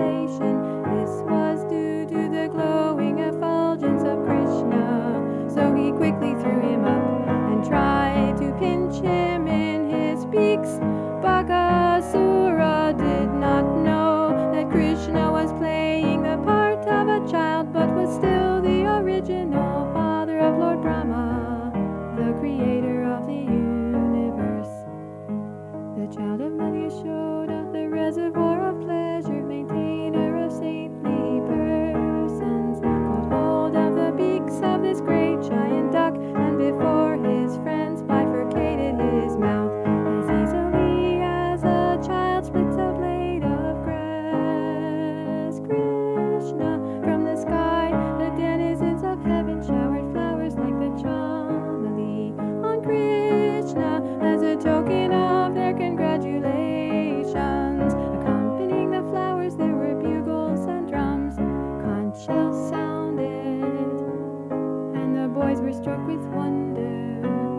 revelation. This was due to the glowing effulgence of Krishna. So he quickly threw him up and tried to pinch him in his beaks. Bakasura did not know that Krishna was playing the part of a child, but was still the original father of Lord Brahma, the creator of the universe. The child of Mother Yashoda, the reservoir of pleasure, maintainer of saintly persons, caught hold of the beaks of this great giant duck, and before his friends bifurcated his mouth as easily as a child splits a blade of grass. Krishna, from the sky, the denizens of heaven showered flowers like the chameli on Krishna as a token of their congratulations. Accompanying the flowers there were bugles and drums. Conch shells sounded, and the boys were struck with wonder.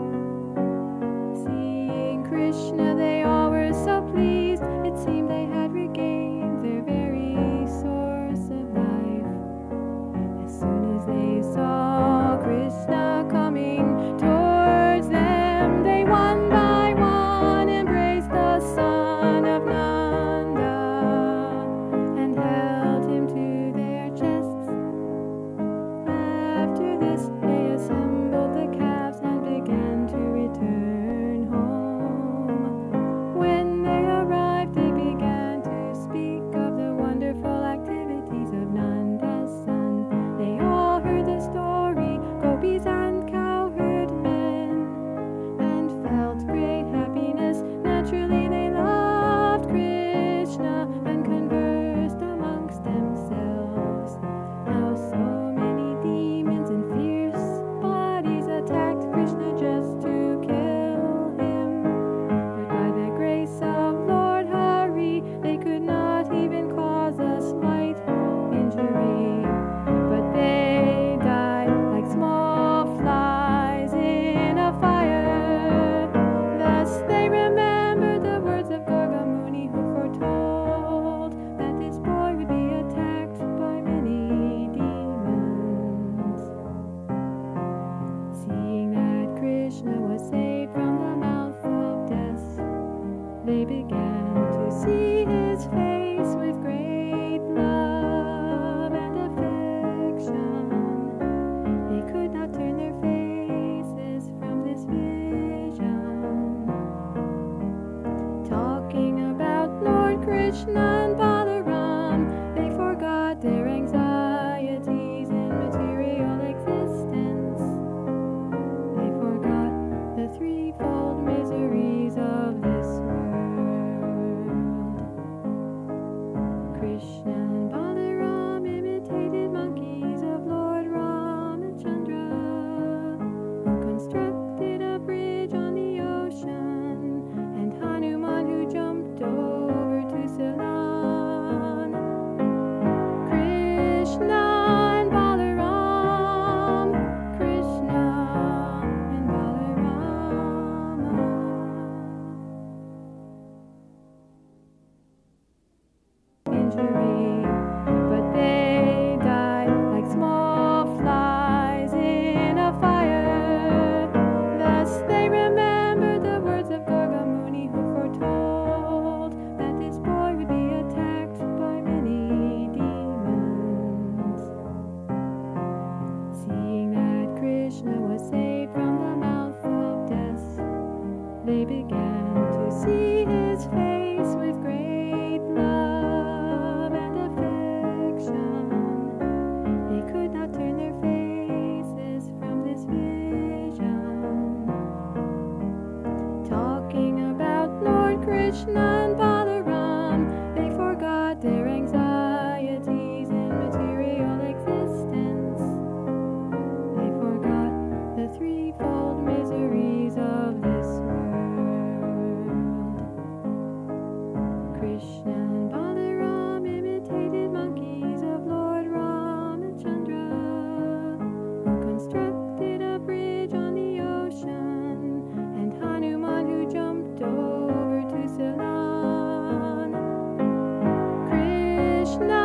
Seeing Krishna, they all were so pleased. It seemed they had regained their very source of life. As soon as they saw Krishna coming towards them, they one by one embraced the son of Nanda and held him to their chests. After this, they assembled the calves and began to return home. When they arrived, they began to speak of the wonderful activities of Nanda's son. They all heard the story, gopis and cowherdmen, and felt great happiness. Naturally, they loved Krishna and conversed amongst themselves. Now so many demons in fierce bodies attacked Krishna just to kill him. But by the grace of Lord Hari, they could not even cause a slight injury. But they died like small flies in a fire. Thus they remembered the words of Garga Muni, who foretold that this boy would be attacked by many demons. Seeing that Krishna was saved from the mouth of death, they began to see his face with great love and affection. They could not turn their faces from this vision. Talking about Lord Krishna and Balaram, they forgot their anxieties in material existence. They forgot the threefold miseries of this world. Krishna and Balaram imitated monkeys of Lord Ramachandra, who constructed a bridge on the ocean, and Hanuman, who jumped over to Ceylon. Krishna and Balaram, Krishna and Balarama. Injury. Krishna.